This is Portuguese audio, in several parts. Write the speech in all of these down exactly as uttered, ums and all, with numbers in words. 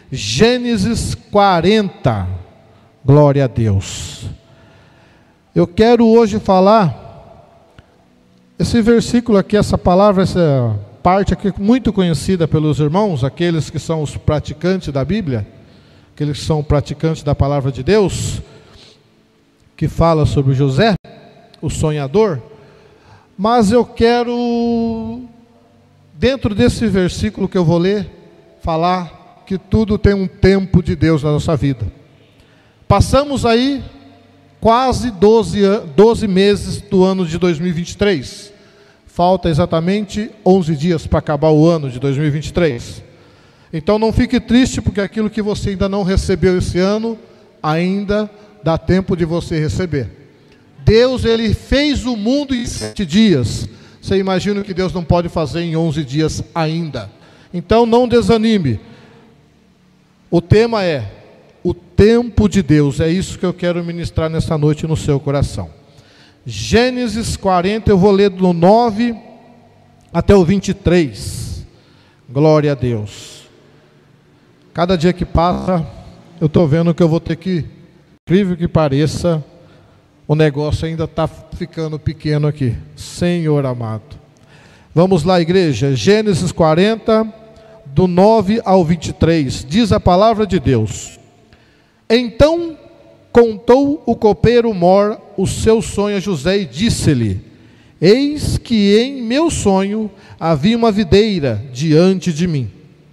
Gênesis quarenta, glória a Deus. Eu quero hoje falar, esse versículo aqui, essa palavra, essa parte aqui muito conhecida pelos irmãos, aqueles que são os praticantes da Bíblia, aqueles que são praticantes da palavra de Deus, que fala sobre José, o sonhador. Mas eu quero, dentro desse versículo que eu vou ler, falar que tudo tem um tempo de Deus na nossa vida. Passamos aí quase doze, doze meses do ano de dois mil e vinte e três. Falta exatamente onze dias para acabar o ano de dois mil e vinte e três. Então não fique triste, porque aquilo que você ainda não recebeu esse ano, ainda dá tempo de você receber. Deus, Ele fez o mundo em sete dias. Você imagina que Deus não pode fazer em onze dias ainda. Então não desanime. O tema é o tempo de Deus. É isso que eu quero ministrar nessa noite no seu coração. Gênesis quarenta, eu vou ler do nove até o vinte e três. Glória a Deus. Cada dia que passa, eu estou vendo que eu vou ter que, incrível que pareça, o negócio ainda está ficando pequeno aqui. Senhor amado. Vamos lá, igreja. Gênesis quarenta, do nove ao vinte e três. Diz a palavra de Deus. Então contou o copeiro Mor o seu sonho a José e disse-lhe: eis que em meu sonho havia uma videira diante de mim.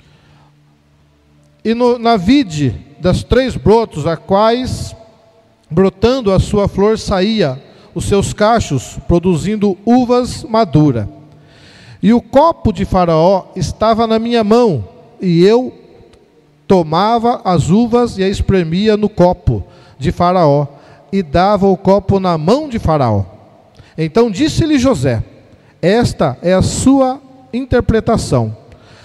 E no, na vide das três brotos, a quais, brotando a sua flor, saía os seus cachos, produzindo uvas maduras. E o copo de Faraó estava na minha mão, e eu tomava as uvas e a espremia no copo de Faraó, e dava o copo na mão de Faraó. Então disse-lhe José: esta é a sua interpretação.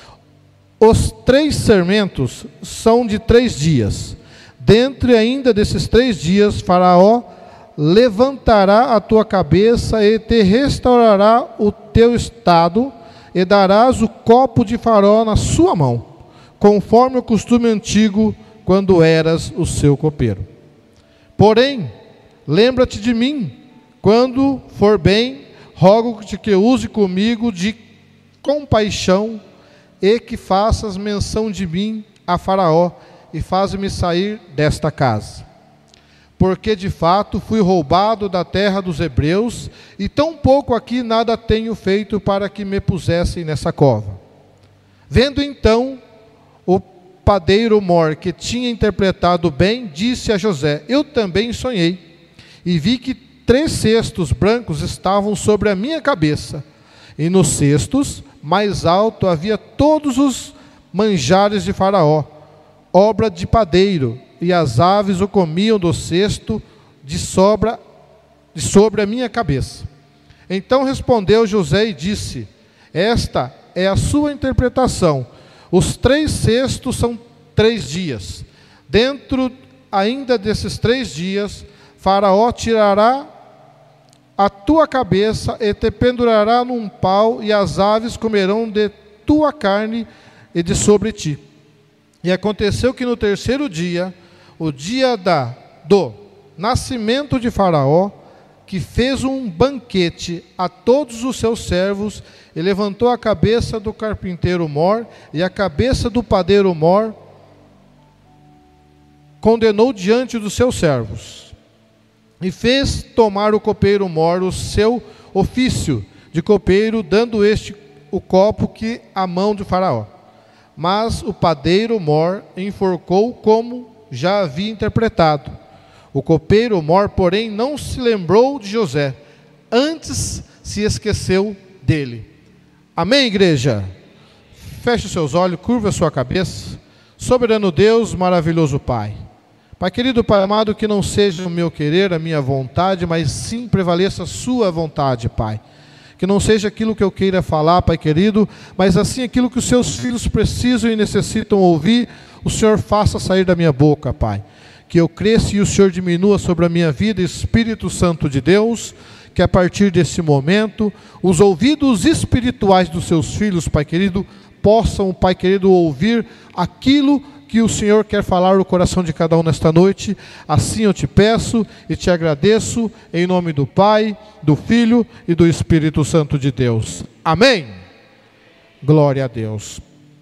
Os três sermentos são de três dias. Dentre ainda desses três dias, Faraó levantará a tua cabeça e te restaurará o teu estado, e darás o copo de Faraó na sua mão, conforme o costume antigo, quando eras o seu copeiro. Porém, lembra-te de mim, quando for bem, rogo-te que use comigo de compaixão, e que faças menção de mim a Faraó, e faz-me sair desta casa. Porque de fato fui roubado da terra dos hebreus, e tão pouco aqui nada tenho feito para que me pusessem nessa cova. Vendo então o padeiro Mor, que tinha interpretado bem, disse a José: eu também sonhei, e vi que três cestos brancos estavam sobre a minha cabeça, e nos cestos mais alto havia todos os manjares de Faraó, obra de padeiro, e as aves o comiam do cesto de sobra de sobre a minha cabeça. Então respondeu José e disse: esta é a sua interpretação. Os três cestos são três dias. Dentro ainda desses três dias, Faraó tirará a tua cabeça e te pendurará num pau, e as aves comerão de tua carne e de sobre ti. E aconteceu que no terceiro dia, o dia da, do nascimento de Faraó, que fez um banquete a todos os seus servos, e levantou a cabeça do carpinteiro Mor e a cabeça do padeiro Mor, condenou diante dos seus servos. E fez tomar o copeiro Mor o seu ofício de copeiro, dando este o copo que a mão de Faraó. Mas o padeiro Mor enforcou como já havia interpretado. O copeiro Mor, porém, não se lembrou de José, antes se esqueceu dele. Amém, igreja? Feche os seus olhos, curva a sua cabeça. Soberano Deus, maravilhoso Pai. Pai querido, Pai amado, que não seja o meu querer, a minha vontade, mas sim prevaleça a sua vontade, Pai. Que não seja aquilo que eu queira falar, Pai querido, mas assim aquilo que os seus filhos precisam e necessitam ouvir, o Senhor faça sair da minha boca, Pai. Que eu cresça e o Senhor diminua sobre a minha vida, Espírito Santo de Deus, que a partir desse momento, os ouvidos espirituais dos seus filhos, Pai querido, possam, Pai querido, ouvir aquilo que o Senhor quer falar no coração de cada um nesta noite. Assim eu te peço e te agradeço, em nome do Pai, do Filho e do Espírito Santo de Deus. Amém? Glória a Deus.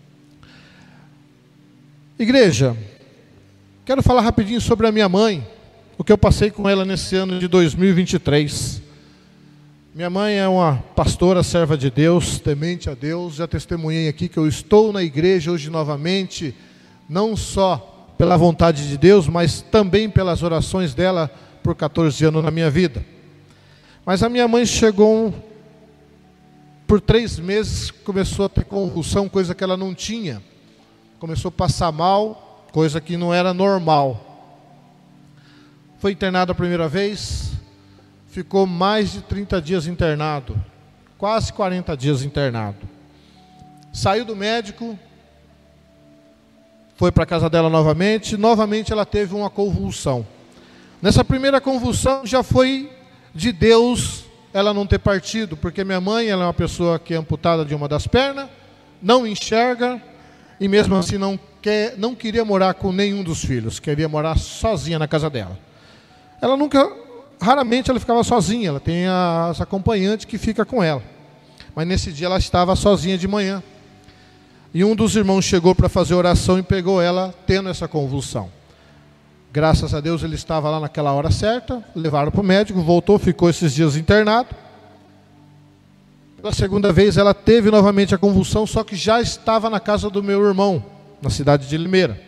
Igreja, quero falar rapidinho sobre a minha mãe, o que eu passei com ela nesse ano de dois mil e vinte e três. Minha mãe é uma pastora, serva de Deus, temente a Deus. Já testemunhei aqui que eu estou na igreja hoje novamente, não só pela vontade de Deus, mas também pelas orações dela por quatorze anos na minha vida. Mas a minha mãe chegou, por três meses, começou a ter convulsão, coisa que ela não tinha. Começou a passar mal, coisa que não era normal. Foi internada a primeira vez, ficou mais de trinta dias internado, quase quarenta dias internado. Saiu do médico, foi para a casa dela novamente, novamente ela teve uma convulsão. Nessa primeira convulsão já foi de Deus ela não ter partido, porque minha mãe, ela é uma pessoa que é amputada de uma das pernas, não enxerga, e mesmo assim não, quer, não queria morar com nenhum dos filhos, queria morar sozinha na casa dela. Ela nunca... Raramente ela ficava sozinha, ela tem a, as acompanhantes que fica com ela. Mas nesse dia ela estava sozinha de manhã. E um dos irmãos chegou para fazer oração e pegou ela tendo essa convulsão. Graças a Deus ele estava lá naquela hora certa, levaram para o médico, voltou, ficou esses dias internado. Pela segunda vez ela teve novamente a convulsão, só que já estava na casa do meu irmão, na cidade de Limeira.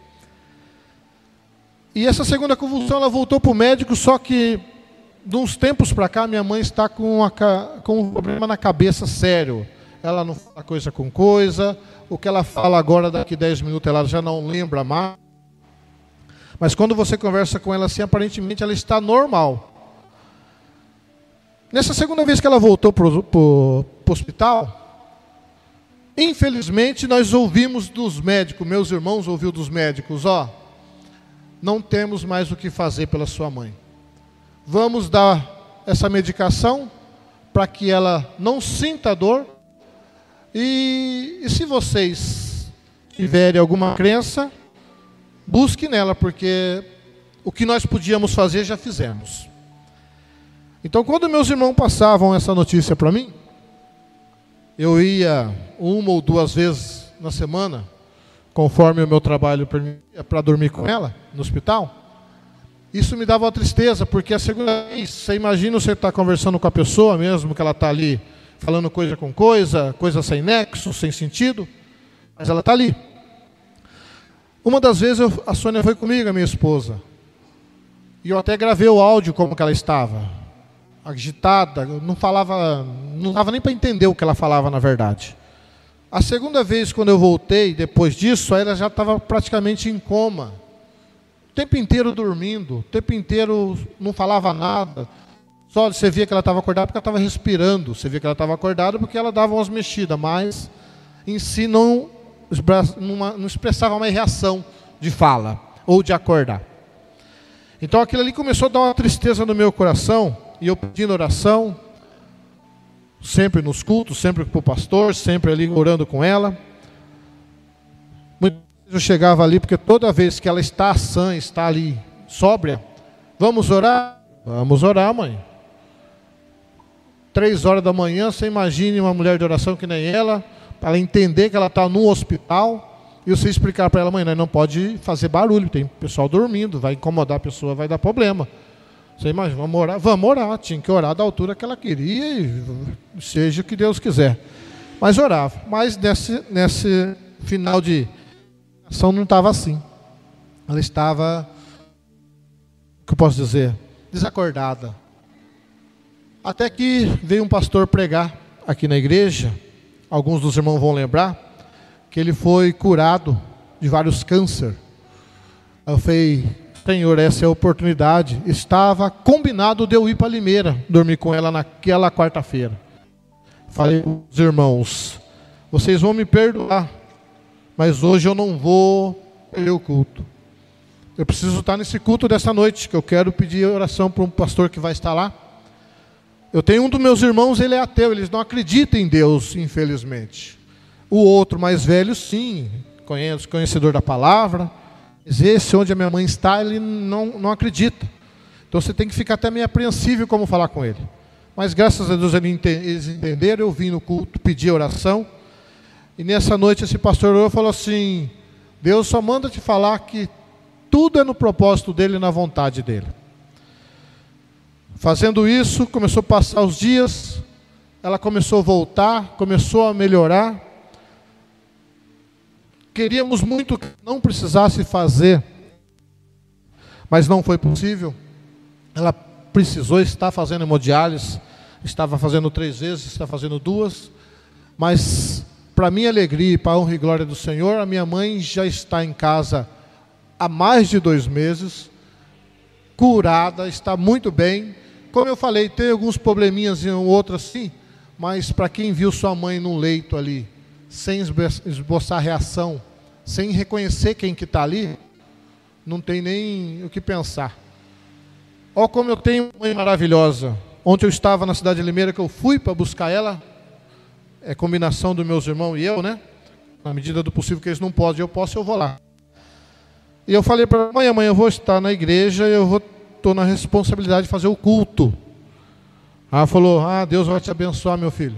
E essa segunda convulsão ela voltou para o médico, só que de uns tempos para cá minha mãe está com, uma, com um problema na cabeça sério. Ela não fala coisa com coisa, o que ela fala agora daqui a dez minutos ela já não lembra mais. Mas quando você conversa com ela assim, aparentemente ela está normal. Nessa segunda vez que ela voltou para o hospital, infelizmente nós ouvimos dos médicos, meus irmãos ouviram dos médicos, ó, não temos mais o que fazer pela sua mãe. Vamos dar essa medicação para que ela não sinta dor. E, e se vocês tiverem alguma crença, busque nela, porque o que nós podíamos fazer já fizemos. Então, quando meus irmãos passavam essa notícia para mim, eu ia uma ou duas vezes na semana, conforme o meu trabalho permitia, para dormir com ela no hospital. Isso me dava uma tristeza, porque a segunda vez, você imagina você estar conversando com a pessoa, mesmo que ela está ali falando coisa com coisa, coisa sem nexo, sem sentido, mas ela está ali. Uma das vezes eu, a Sônia foi comigo, a minha esposa, e eu até gravei o áudio como que ela estava, agitada, não falava, não dava nem para entender o que ela falava na verdade. A segunda vez, quando eu voltei, depois disso, ela já estava praticamente em coma. O tempo inteiro dormindo, o tempo inteiro não falava nada. Só você via que ela estava acordada porque ela estava respirando. Você via que ela estava acordada porque ela dava umas mexidas, mas em si não, não expressava mais reação de fala ou de acordar. Então aquilo ali começou a dar uma tristeza no meu coração, e eu pedindo oração, sempre nos cultos, sempre para o pastor, sempre ali orando com ela. Muitas vezes eu chegava ali, porque toda vez que ela está sã, está ali sóbria, vamos orar? Vamos orar, mãe. Três horas da manhã, você imagine uma mulher de oração que nem ela, para ela entender que ela está no hospital, e você explicar para ela, mãe, não pode fazer barulho, tem pessoal dormindo, vai incomodar a pessoa, vai dar problema. Você imagina, vamos orar? Vamos orar, tinha que orar da altura que ela queria, e seja o que Deus quiser. Mas orava, mas nesse, nesse final de ação não estava assim. Ela estava, o que eu posso dizer, desacordada. Até que veio um pastor pregar aqui na igreja, alguns dos irmãos vão lembrar, que ele foi curado de vários cânceres. Eu falei, Senhor, essa é a oportunidade. Estava combinado de eu ir para Limeira, dormir com ela naquela quarta-feira. Falei para os irmãos, vocês vão me perdoar, mas hoje eu não vou perder o culto. Eu preciso estar nesse culto dessa noite, que eu quero pedir oração para um pastor que vai estar lá. Eu tenho um dos meus irmãos, ele é ateu, eles não acreditam em Deus, infelizmente. O outro mais velho, sim, conhecedor da palavra, mas esse onde a minha mãe está, ele não, não acredita. Então você tem que ficar até meio apreensível como falar com ele. Mas graças a Deus eles entenderam, eu vim no culto, pedi oração, e nessa noite esse pastor orou e falou assim: Deus só manda te falar que tudo é no propósito dele e na vontade dele. Fazendo isso, começou a passar os dias, ela começou a voltar, começou a melhorar. Queríamos muito que não precisasse fazer, mas não foi possível. Ela precisou estar fazendo hemodiálise, estava fazendo três vezes, está fazendo duas, mas para minha alegria e para a honra e glória do Senhor, a minha mãe já está em casa há mais de dois meses, curada, está muito bem. Como eu falei, tem alguns probleminhas e um outro assim, mas para quem viu sua mãe num leito ali, sem esboçar reação, sem reconhecer quem que está ali, não tem nem o que pensar. Olha como eu tenho uma mãe maravilhosa. Ontem eu estava na cidade de Limeira, que eu fui para buscar ela, é combinação dos meus irmãos e eu, né? Na medida do possível que eles não podem, eu posso, eu vou lá. E eu falei para ela: mãe, amanhã eu vou estar na igreja, eu vou, estou na responsabilidade de fazer o culto. Ela falou: ah, Deus vai te abençoar, meu filho.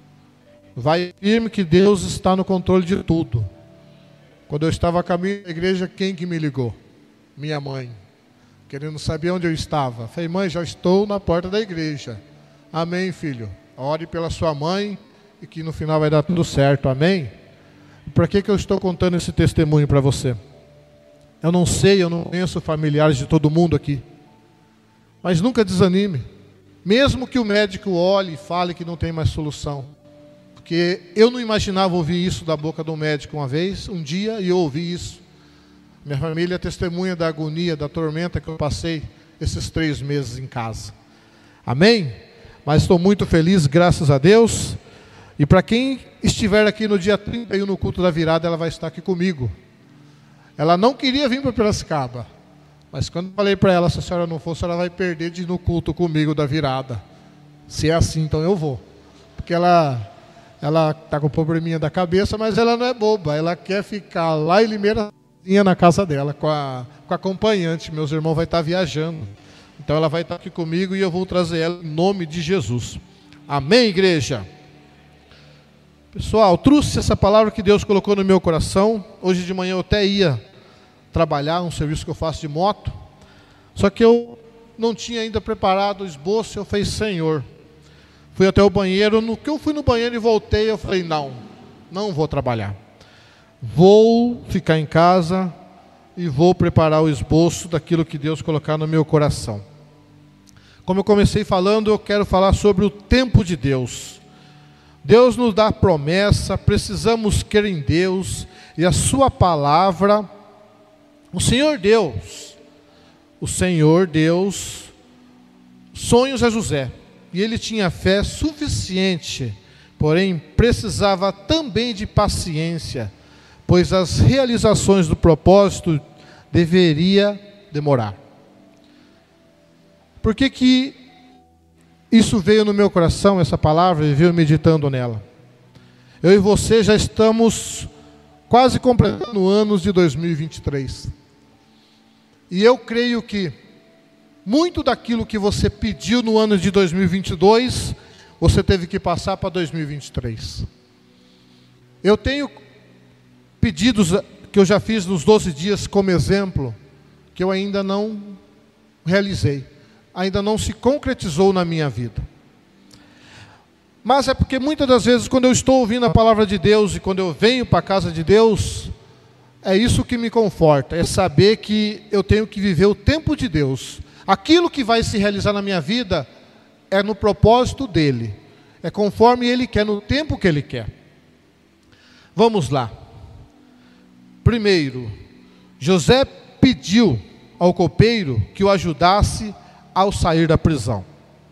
Vai firme que Deus está no controle de tudo. Quando eu estava a caminho da igreja, quem que me ligou? Minha mãe, querendo saber onde eu estava. Falei: mãe, já estou na porta da igreja. Amém, filho. Ore pela sua mãe e que no final vai dar tudo certo. Amém? Para que que eu estou contando esse testemunho para você? Eu não sei, eu não conheço familiares de todo mundo aqui. Mas nunca desanime. Mesmo que o médico olhe e fale que não tem mais solução. Porque eu não imaginava ouvir isso da boca de um médico uma vez, um dia, e eu ouvi isso. Minha família é testemunha da agonia, da tormenta que eu passei esses três meses em casa. Amém? Mas estou muito feliz, graças a Deus. E para quem estiver aqui no dia trinta e um no culto da virada, ela vai estar aqui comigo. Ela não queria vir para Piracicaba. Mas quando eu falei para ela, se a senhora não for, a senhora vai perder de ir no culto comigo da virada. Se é assim, então eu vou. Porque ela ela está com probleminha da cabeça, mas ela não é boba. Ela quer ficar lá em Limeira, na casa dela, com a, com a acompanhante. Meus irmãos vão estar viajando. Então ela vai estar aqui comigo e eu vou trazer ela em nome de Jesus. Amém, igreja? Pessoal, trouxe essa palavra que Deus colocou no meu coração. Hoje de manhã eu até ia trabalhar, um serviço que eu faço de moto. Só que eu não tinha ainda preparado o esboço. Eu falei: Senhor, fui até o banheiro. No que eu fui no banheiro e voltei, eu falei: não, não vou trabalhar. Vou ficar em casa e vou preparar o esboço daquilo que Deus colocar no meu coração. Como eu comecei falando, eu quero falar sobre o tempo de Deus. Deus nos dá promessa, precisamos crer em Deus e a sua palavra. O Senhor Deus, o Senhor Deus, sonhos a José, e ele tinha fé suficiente, porém precisava também de paciência, pois as realizações do propósito deveria demorar. Por que que isso veio no meu coração, essa palavra, e veio meditando nela? Eu e você já estamos quase completando anos de dois mil e vinte e três. E eu creio que muito daquilo que você pediu no ano de dois mil e vinte e dois, você teve que passar para dois mil e vinte e três. Eu tenho pedidos que eu já fiz nos doze dias como exemplo, que eu ainda não realizei, ainda não se concretizou na minha vida. Mas é porque muitas das vezes, quando eu estou ouvindo a palavra de Deus e quando eu venho para a casa de Deus, é isso que me conforta, é saber que eu tenho que viver o tempo de Deus. Aquilo que vai se realizar na minha vida é no propósito dEle, é conforme Ele quer, no tempo que Ele quer. Vamos lá. Primeiro, José pediu ao copeiro que o ajudasse ao sair da prisão.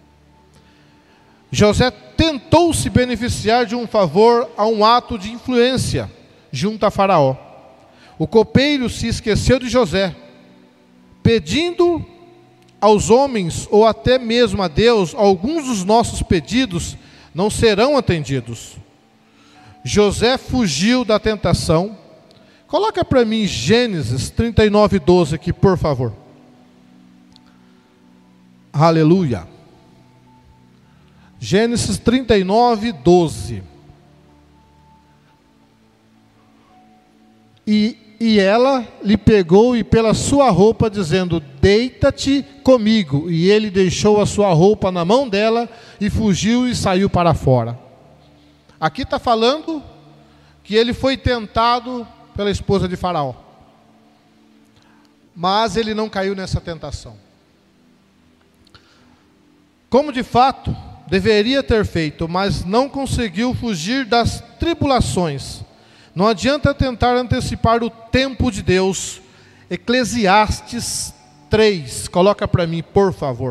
José tentou se beneficiar de um favor a um ato de influência junto a Faraó. O copeiro se esqueceu de José, pedindo aos homens, ou até mesmo a Deus, alguns dos nossos pedidos não serão atendidos. José fugiu da tentação, Coloca para mim Gênesis trinta e nove, doze aqui, por favor. Aleluia. Gênesis trinta e nove, doze. E, e ela lhe pegou e pela sua roupa, dizendo: deita-te comigo. E ele deixou a sua roupa na mão dela e fugiu e saiu para fora. Aqui está falando que ele foi tentado pela esposa de Faraó. Mas ele não caiu nessa tentação. Como de fato deveria ter feito, mas não conseguiu fugir das tribulações. Não adianta tentar antecipar o tempo de Deus. Eclesiastes três, coloca para mim, por favor.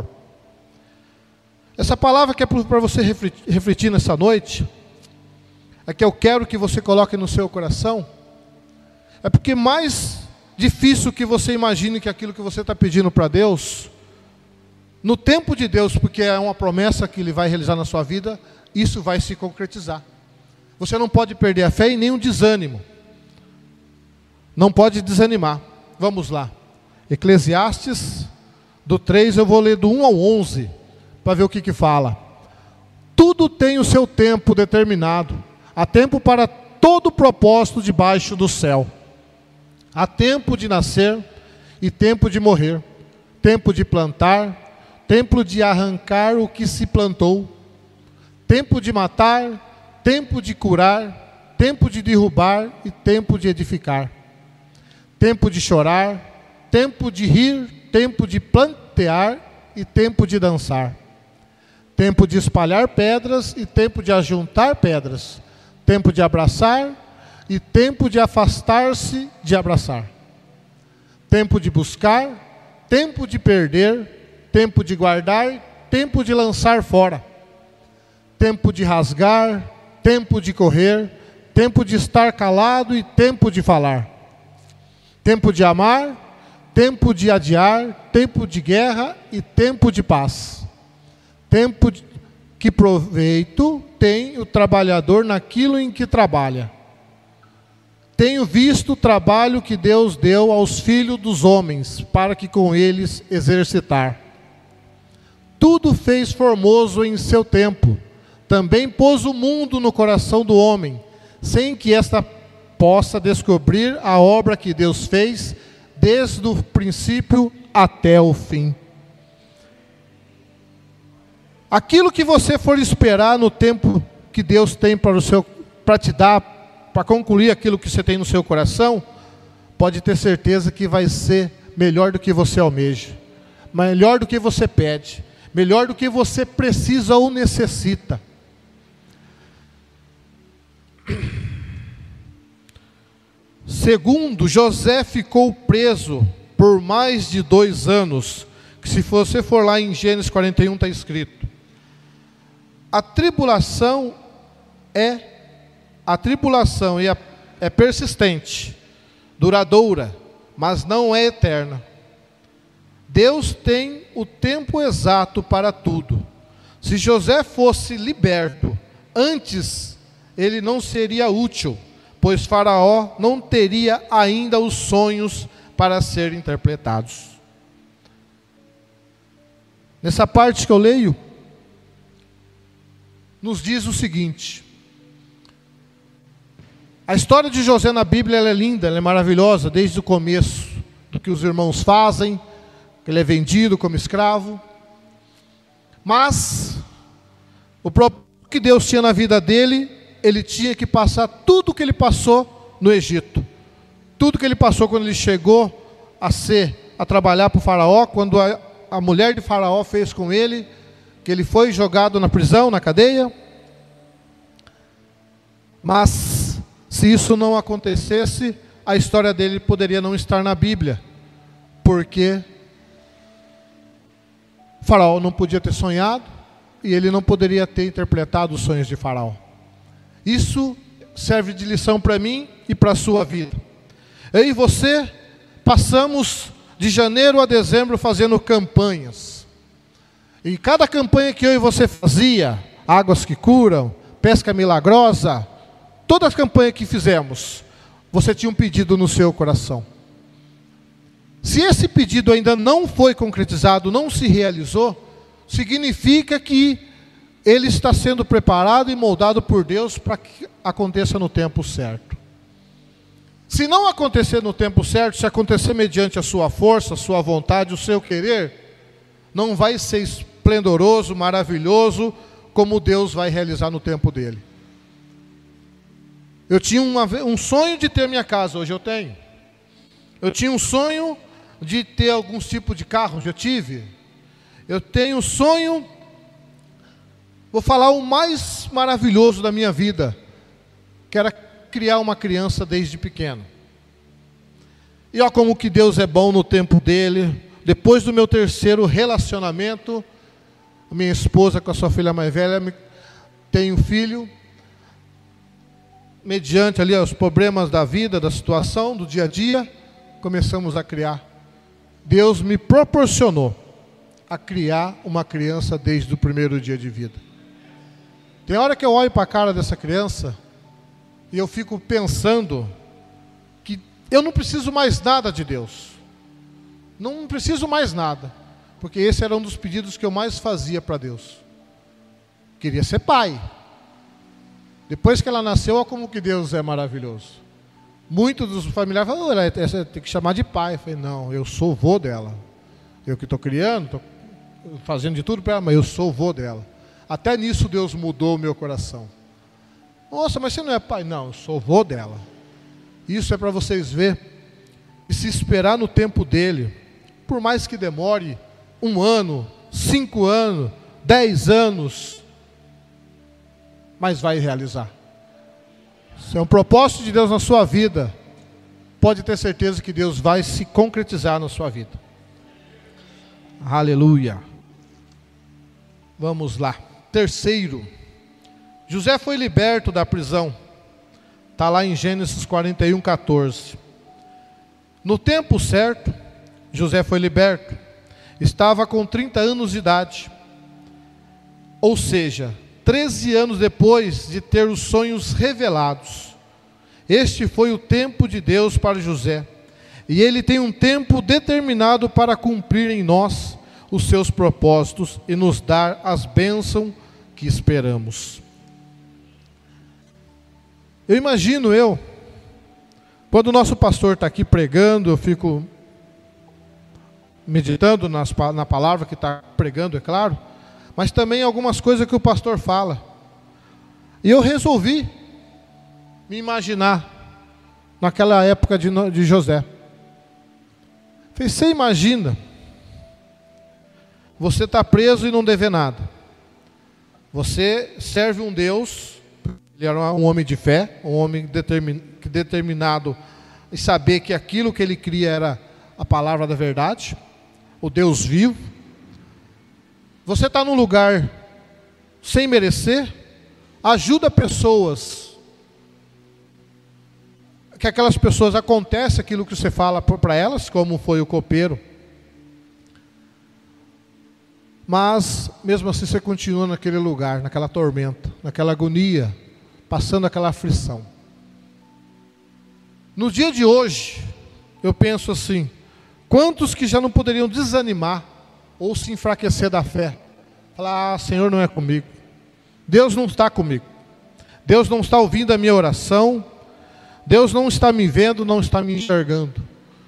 Essa palavra que é para você refletir nessa noite, é que eu quero que você coloque no seu coração, é porque mais difícil que você imagine que aquilo que você está pedindo para Deus, no tempo de Deus, porque é uma promessa que Ele vai realizar na sua vida, isso vai se concretizar. Você não pode perder a fé e nem o desânimo. Não pode desanimar. Vamos lá. Eclesiastes, do três, eu vou ler do um ao onze, para ver o que que fala. Tudo tem o seu tempo determinado. Há tempo para todo propósito debaixo do céu. Há tempo de nascer e tempo de morrer. Tempo de plantar, tempo de arrancar o que se plantou. Tempo de matar, tempo de curar, tempo de derrubar e tempo de edificar. Tempo de chorar, tempo de rir, tempo de plantear e tempo de dançar. Tempo de espalhar pedras e tempo de ajuntar pedras. Tempo de abraçar e tempo de afastar-se de abraçar. Tempo de buscar, tempo de perder, tempo de guardar, tempo de lançar fora. Tempo de rasgar, tempo de correr, tempo de estar calado e tempo de falar. Tempo de amar, tempo de adiar, tempo de guerra e tempo de paz. Tempo de que proveito tem o trabalhador naquilo em que trabalha. Tenho visto o trabalho que Deus deu aos filhos dos homens, para que com eles exercitar. Tudo fez formoso em seu tempo. Também pôs o mundo no coração do homem, sem que esta possa descobrir a obra que Deus fez, desde o princípio até o fim. Aquilo que você for esperar no tempo que Deus tem para o seu, para te dar, para concluir aquilo que você tem no seu coração, pode ter certeza que vai ser melhor do que você almeja, melhor do que você pede, melhor do que você precisa ou necessita. Segundo, José ficou preso por mais de dois anos, que se você for lá em Gênesis quarenta e um está escrito. A tribulação é, a tribulação é, é persistente, duradoura, mas não é eterna. Deus tem o tempo exato para tudo. Se José fosse liberto antes, ele não seria útil, pois Faraó não teria ainda os sonhos para serem interpretados. Nessa parte que eu leio, nos diz o seguinte: a história de José na Bíblia ela é linda, ela é maravilhosa, desde o começo, do que os irmãos fazem, que ele é vendido como escravo. Mas o próprio que Deus tinha na vida dele, ele tinha que passar tudo o que ele passou no Egito. Tudo que ele passou quando ele chegou a ser, a trabalhar para o Faraó, quando a, a mulher de Faraó fez com ele, que ele foi jogado na prisão, na cadeia. Mas, se isso não acontecesse, a história dele poderia não estar na Bíblia, porque Faraó não podia ter sonhado, e ele não poderia ter interpretado os sonhos de Faraó. Isso serve de lição para mim e para a sua vida. Eu e você passamos de janeiro a dezembro fazendo campanhas. E cada campanha que eu e você fazia, Águas que Curam, Pesca Milagrosa, todas as campanhas que fizemos, você tinha um pedido no seu coração. Se esse pedido ainda não foi concretizado, não se realizou, significa que ele está sendo preparado e moldado por Deus para que aconteça no tempo certo. Se não acontecer no tempo certo, se acontecer mediante a sua força, a sua vontade, o seu querer, não vai ser esplendoroso, maravilhoso, como Deus vai realizar no tempo dele. Eu tinha uma, um sonho de ter minha casa, hoje eu tenho. Eu tinha um sonho de ter alguns tipos de carro, já tive. Eu tenho um sonho, vou falar o mais maravilhoso da minha vida, que era criar uma criança desde pequeno. E olha como que Deus é bom no tempo dele. Depois do meu terceiro relacionamento, minha esposa com a sua filha mais velha, tem um filho, mediante ali os problemas da vida, da situação, do dia a dia, começamos a criar. Deus me proporcionou a criar uma criança desde o primeiro dia de vida. Tem hora que eu olho para a cara dessa criança e eu fico pensando que eu não preciso mais nada de Deus. Não preciso mais nada. Porque esse era um dos pedidos que eu mais fazia para Deus. Queria ser pai. Depois que ela nasceu, olha como que Deus é maravilhoso. Muitos dos familiares falaram, oh, tem que chamar de pai. Eu falei, não, eu sou o vô dela. Eu que estou criando, estou fazendo de tudo para ela, mas eu sou o vô dela. Até nisso Deus mudou o meu coração. Nossa, mas você não é pai? Não, eu sou o vô dela. Isso é para vocês verem. E se esperar no tempo dele, por mais que demore um ano, cinco anos, dez anos, mas vai realizar. Se é um propósito de Deus na sua vida, pode ter certeza que Deus vai se concretizar na sua vida. Aleluia. Vamos lá. Terceiro, José foi liberto da prisão. Está lá em Gênesis quarenta e um, quatorze. No tempo certo, José foi liberto. Estava com trinta anos de idade. Ou seja, treze anos depois de ter os sonhos revelados. Este foi o tempo de Deus para José. E ele tem um tempo determinado para cumprir em nós os seus propósitos e nos dar as bênçãos que esperamos. Eu imagino eu, quando o nosso pastor está aqui pregando, eu fico meditando nas, na palavra que está pregando, é claro, mas também algumas coisas que o pastor fala. E eu resolvi me imaginar naquela época de, de José. Falei, você imagina, você está preso e não deve nada. Você serve um Deus, ele era um homem de fé, um homem determin, determinado em saber que aquilo que ele cria era a palavra da verdade, o Deus vivo. Você está num lugar sem merecer, ajuda pessoas, que aquelas pessoas acontece aquilo que você fala para elas, como foi o copeiro. Mas, mesmo assim, você continua naquele lugar, naquela tormenta, naquela agonia, passando aquela aflição. No dia de hoje, eu penso assim, quantos que já não poderiam desanimar, ou se enfraquecer da fé, falar, ah, Senhor não é comigo, Deus não está comigo, Deus não está ouvindo a minha oração, Deus não está me vendo, não está me enxergando.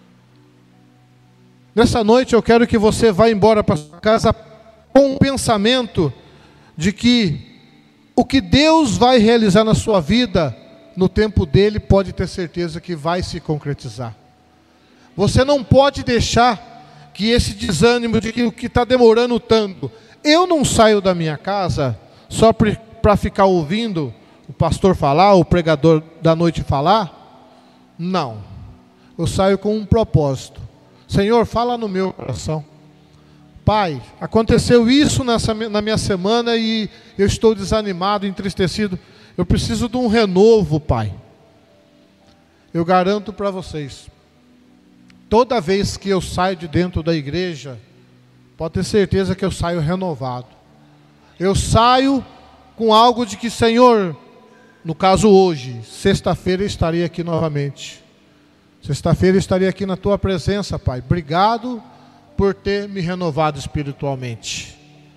Nessa noite eu quero que você vá embora para sua casa com o pensamento de que o que Deus vai realizar na sua vida, no tempo dele, pode ter certeza que vai se concretizar. Você não pode deixar que esse desânimo de que o que está demorando tanto, eu não saio da minha casa só para ficar ouvindo o pastor falar, o pregador da noite falar. Não, eu saio com um propósito. Senhor, fala no meu coração. Pai, aconteceu isso nessa, na minha semana e eu estou desanimado, entristecido. Eu preciso de um renovo, Pai. Eu garanto para vocês, toda vez que eu saio de dentro da igreja, pode ter certeza que eu saio renovado. Eu saio com algo de que, Senhor, no caso hoje, sexta-feira estarei aqui novamente. Sexta-feira estarei aqui na tua presença, Pai. Obrigado por ter me renovado espiritualmente.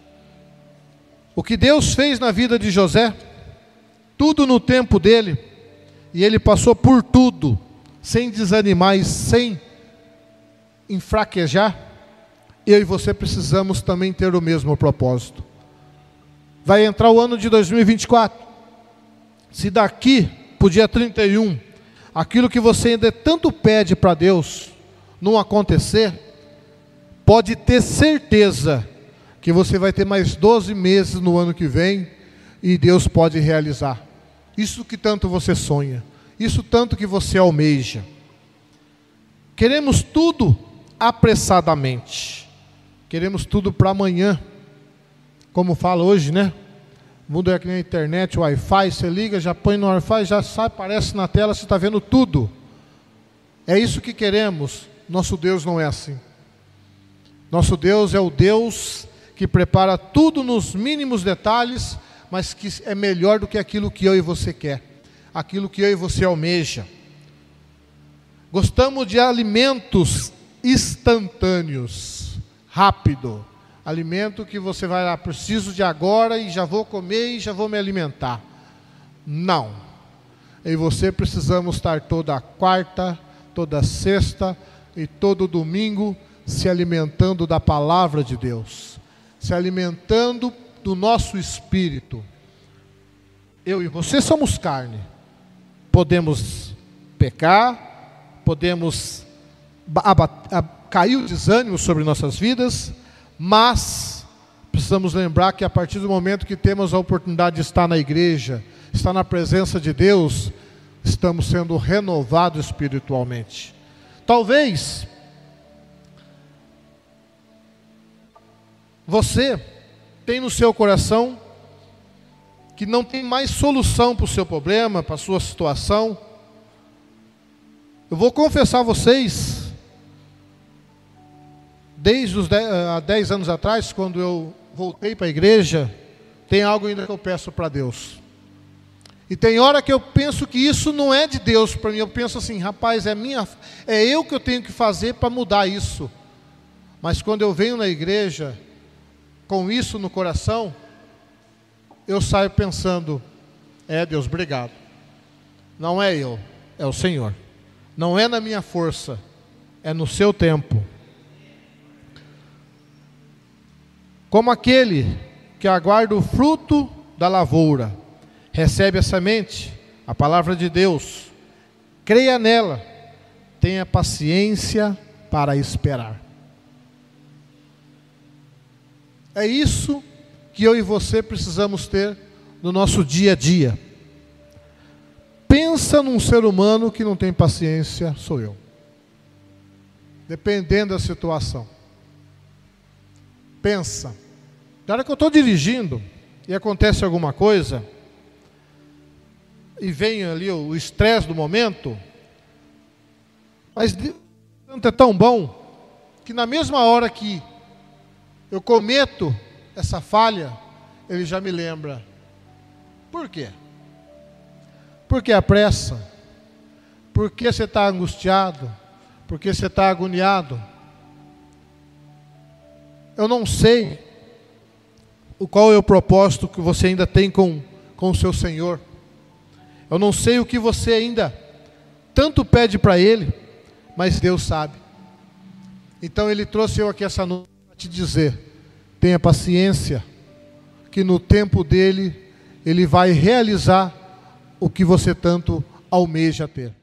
O que Deus fez na vida de José, tudo no tempo dele, e ele passou por tudo, sem desanimar e sem enfraquejar. Eu e você precisamos também ter o mesmo propósito. Vai entrar o ano de dois mil e vinte e quatro. Se daqui para o dia trinta e um, aquilo que você ainda tanto pede para Deus não acontecer, pode ter certeza que você vai ter mais doze meses no ano que vem e Deus pode realizar. Isso que tanto você sonha, isso tanto que você almeja. Queremos tudo apressadamente, queremos tudo para amanhã, como fala hoje, né? O mundo é que nem a internet, o Wi-Fi, você liga, já põe no Wi-Fi, já sai, aparece na tela, você está vendo tudo. É isso que queremos. Nosso Deus não é assim. Nosso Deus é o Deus que prepara tudo nos mínimos detalhes, mas que é melhor do que aquilo que eu e você quer, aquilo que eu e você almeja. Gostamos de alimentos instantâneos, rápido. Alimento que você vai lá, preciso de agora e já vou comer e já vou me alimentar. Não. Eu e você precisamos estar toda quarta, toda sexta e todo domingo se alimentando da palavra de Deus, se alimentando do nosso espírito. Eu e você somos carne. Podemos pecar, podemos cair o desânimo sobre nossas vidas, mas precisamos lembrar que a partir do momento que temos a oportunidade de estar na igreja, estar na presença de Deus, estamos sendo renovados espiritualmente. Talvez você tenha no seu coração que não tem mais solução para o seu problema, para a sua situação. Eu vou confessar a vocês, desde os dez, há dez anos atrás, quando eu voltei para a igreja, tem algo ainda que eu peço para Deus. E tem hora que eu penso que isso não é de Deus para mim. Eu penso assim, rapaz, é, minha, é eu que eu tenho que fazer para mudar isso. Mas quando eu venho na igreja, com isso no coração, eu saio pensando, é Deus, obrigado. Não é eu, é o Senhor. Não é na minha força, é no seu tempo. Como aquele que aguarda o fruto da lavoura, recebe a semente, a palavra de Deus, creia nela, tenha paciência para esperar. É isso que eu e você precisamos ter no nosso dia a dia. Pensa num ser humano que não tem paciência, sou eu. Dependendo da situação. Pensa. Na hora que eu estou dirigindo e acontece alguma coisa, e vem ali o estresse do momento, mas tanto é tão bom, que na mesma hora que eu cometo essa falha, ele já me lembra. Por quê? Porque a pressa? Porque você está angustiado? Porque você está agoniado? Eu não sei o qual é o propósito que você ainda tem com, com o seu Senhor. Eu não sei o que você ainda tanto pede para Ele, mas Deus sabe. Então Ele trouxe eu aqui essa noite para te dizer, tenha paciência, que no tempo dEle, Ele vai realizar o que você tanto almeja ter.